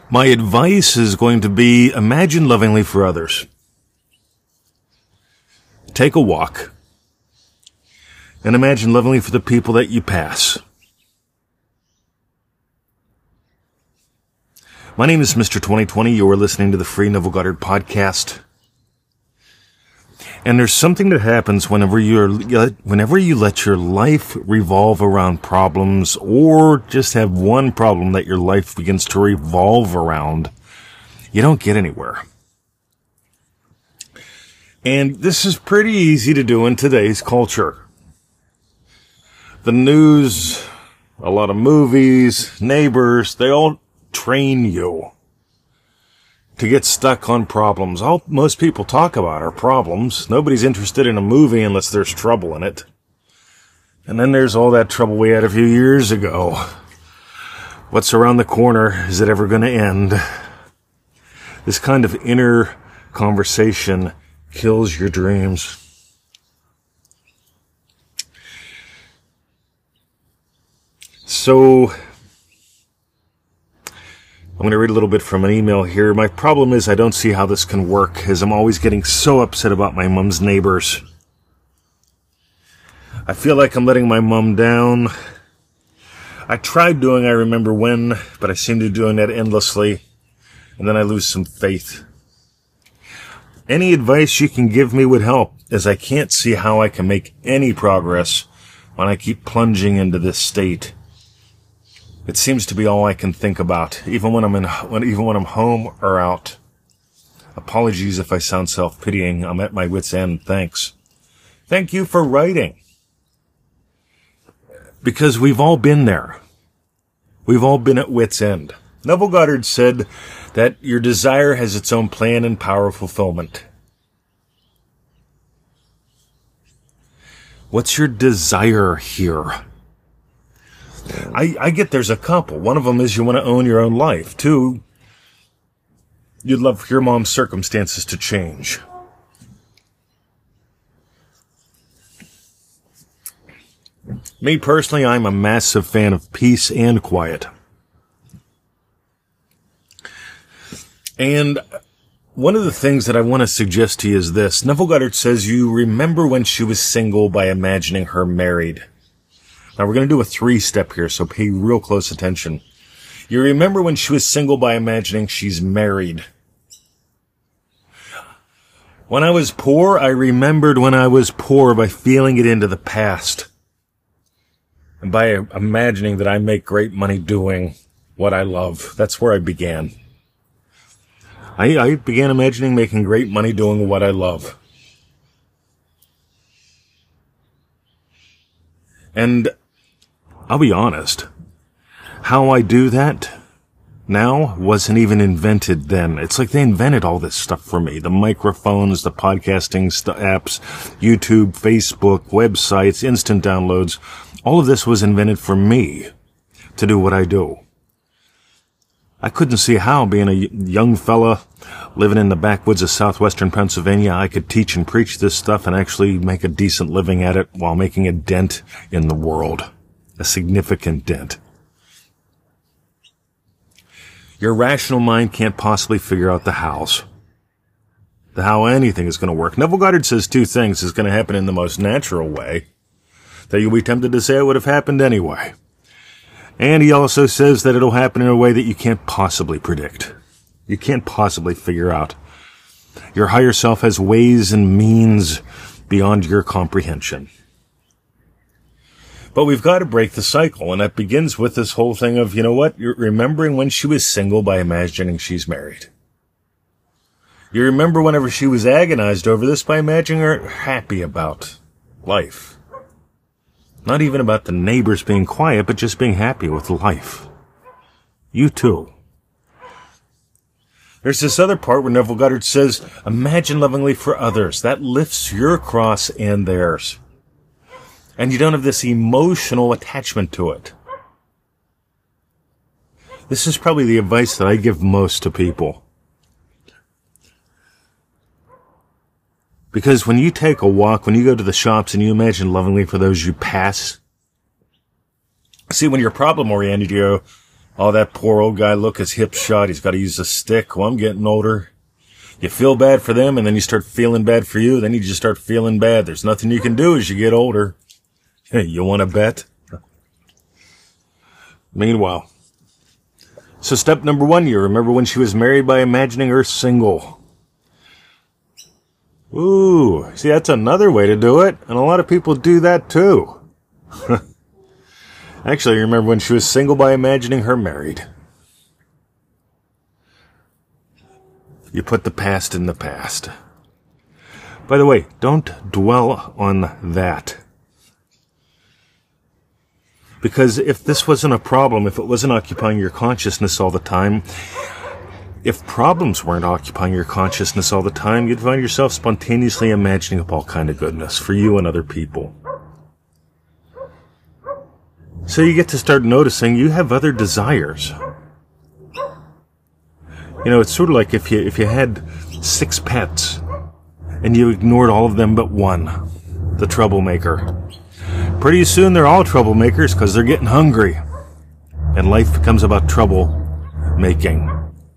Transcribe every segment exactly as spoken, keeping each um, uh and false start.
My advice is going to be imagine lovingly for others. Take a walk and imagine lovingly for the people that you pass. My name is Mister twenty twenty. You are listening to the Free Neville Goddard podcast. And there's something that happens whenever you're, whenever you let your life revolve around problems, or just have one problem that your life begins to revolve around. You don't get anywhere. And this is pretty easy to do in today's culture. The news, a lot of movies, neighbors, they all train you to get stuck on problems. All most people talk about are problems. Nobody's interested in a movie unless there's trouble in it. And then there's all that trouble we had a few years ago. What's around the corner? Is it ever going to end? This kind of inner conversation kills your dreams. So I'm going to read a little bit from an email here. My problem is I don't see how this can work, as I'm always getting so upset about my mom's neighbors. I feel like I'm letting my mom down. I tried doing I remember when, but I seem to be doing that endlessly, and then I lose some faith. Any advice you can give me would help, as I can't see how I can make any progress when I keep plunging into this state. It seems to be all I can think about, even when I'm in, when, even when I'm home or out. Apologies if I sound self-pitying. I'm at my wit's end. Thanks. Thank you for writing. Because we've all been there. We've all been at wit's end. Neville Goddard said that your desire has its own plan and power of fulfillment. What's your desire here? I, I get there's a couple. One of them is you want to own your own life. Two, you'd love for your mom's circumstances to change. Me personally, I'm a massive fan of peace and quiet. And one of the things that I want to suggest to you is this. Neville Goddard says you remember when she was single by imagining her married. Now, we're going to do a three-step here, so pay real close attention. You remember when she was single by imagining she's married. When I was poor, I remembered when I was poor by feeling it into the past. And by imagining that I make great money doing what I love. That's where I began. I, I began imagining making great money doing what I love. And I'll be honest, how I do that now wasn't even invented then. It's like they invented all this stuff for me. The microphones, the podcasting st- apps, YouTube, Facebook, websites, instant downloads. All of this was invented for me to do what I do. I couldn't see how, being a young fella living in the backwoods of southwestern Pennsylvania, I could teach and preach this stuff and actually make a decent living at it while making a dent in the world. A significant dent. Your rational mind can't possibly figure out the hows. The how anything is going to work. Neville Goddard says two things is going to happen in the most natural way that you'll be tempted to say it would have happened anyway. And he also says that it'll happen in a way that you can't possibly predict. You can't possibly figure out. Your higher self has ways and means beyond your comprehension. But we've got to break the cycle, and that begins with this whole thing of, you know what, you're remembering when she was single by imagining she's married. You remember whenever she was agonized over this by imagining her happy about life. Not even about the neighbors being quiet, but just being happy with life. You too. There's this other part where Neville Goddard says, imagine lovingly for others. That lifts your cross and theirs. And you don't have this emotional attachment to it. This is probably the advice that I give most to people. Because when you take a walk, when you go to the shops and you imagine lovingly for those you pass, see, when you're problem-oriented, you go, Oh, that poor old guy, look, his hip's shot. He's got to use a stick. Well, I'm getting older. You feel bad for them, and then you start feeling bad for you. Then you just start feeling bad. There's nothing you can do as you get older. Hey, you want to bet? Meanwhile, so step number one, you remember when she was married by imagining her single. Ooh, see, that's another way to do it, and a lot of people do that too. Actually, you remember when she was single by imagining her married. You put the past in the past. By the way, don't dwell on that. Because if this wasn't a problem, if it wasn't occupying your consciousness all the time, if problems weren't occupying your consciousness all the time, you'd find yourself spontaneously imagining up all kind of goodness for you and other people. So you get to start noticing you have other desires. You know, it's sort of like if you if you had six pets and you ignored all of them but one, the troublemaker. Pretty soon they're all troublemakers because they're getting hungry. And life becomes about trouble making.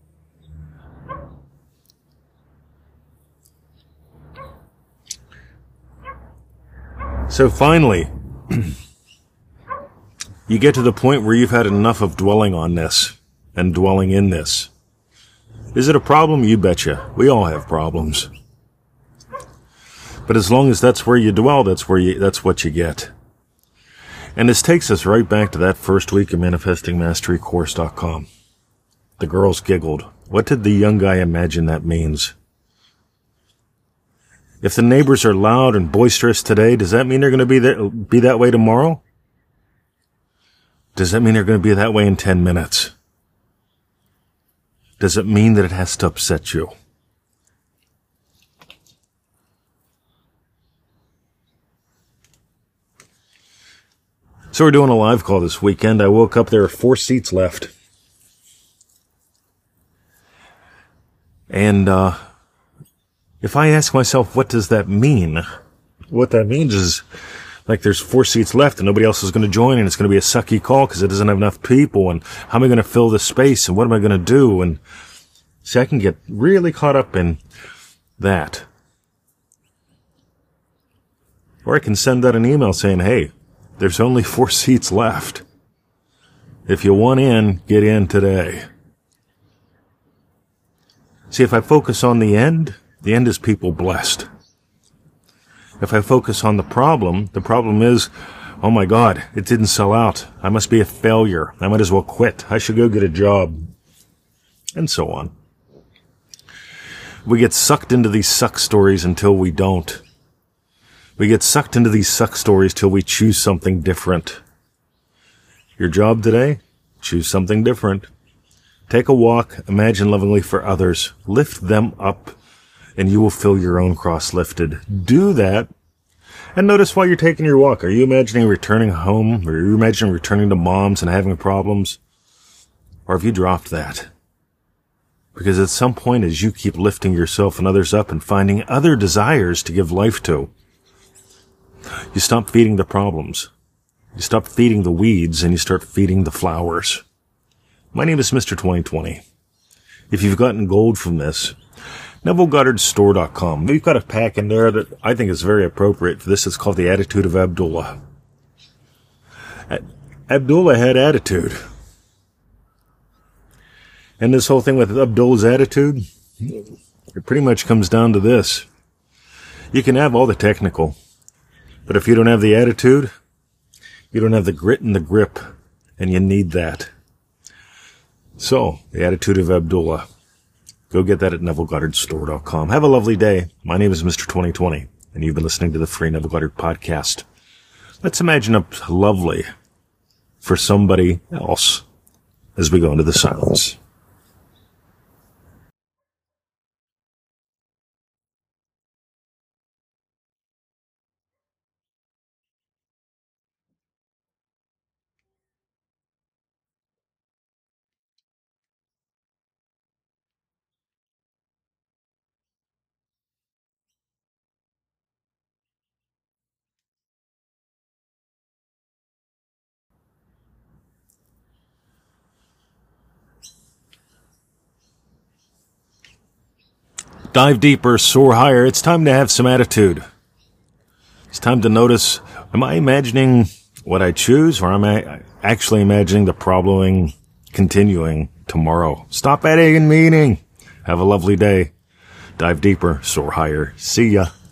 So finally, you get to the point where you've had enough of dwelling on this and dwelling in this. Is it a problem? You betcha. We all have problems. But as long as that's where you dwell, that's where you, that's what you get. And this takes us right back to that first week of manifesting mastery course dot com. The girls giggled. What did the young guy imagine that means? If the neighbors are loud and boisterous today, does that mean they're going to be there, be that way tomorrow? Does that mean they're going to be that way in ten minutes? Does it mean that it has to upset you? So we're doing a live call this weekend. I woke up, there were four seats left. And uh, if I ask myself, what does that mean? What that means is, like, there's four seats left and nobody else is going to join, and it's going to be a sucky call because it doesn't have enough people, and how am I going to fill this space, and what am I going to do? And see, I can get really caught up in that. Or I can send out an email saying, hey, there's only four seats left. If you want in, get in today. See, if I focus on the end, the end is people blessed. If I focus on the problem, the problem is, oh my God, it didn't sell out. I must be a failure. I might as well quit. I should go get a job. And so on. We get sucked into these suck stories until we don't. We get sucked into these suck stories till we choose something different. Your job today? Choose something different. Take a walk, imagine lovingly for others, lift them up, and you will feel your own cross lifted. Do that, and notice while you're taking your walk, are you imagining returning home? Or are you imagining returning to mom's and having problems? Or have you dropped that? Because at some point, as you keep lifting yourself and others up and finding other desires to give life to, you stop feeding the problems. You stop feeding the weeds and you start feeding the flowers. My name is Mister twenty twenty. If you've gotten gold from this, Neville Goddard Store dot com. We've got a pack in there that I think is very appropriate for this. It's called The Attitude of Abdullah. Abdullah had attitude. And this whole thing with Abdullah's attitude, it pretty much comes down to this. You can have all the technical, but if you don't have the attitude, you don't have the grit and the grip, and you need that. So, The Attitude of Abdullah. Go get that at Neville Goddard Store dot com. Have a lovely day. My name is Mister twenty twenty, and you've been listening to the Free Neville Goddard Podcast. Let's imagine up lovely for somebody else as we go into the silence. Dive deeper, soar higher. It's time to have some attitude. It's time to notice, am I imagining what I choose, or am I actually imagining the problem continuing tomorrow? Stop adding meaning. Have a lovely day. Dive deeper, soar higher. See ya.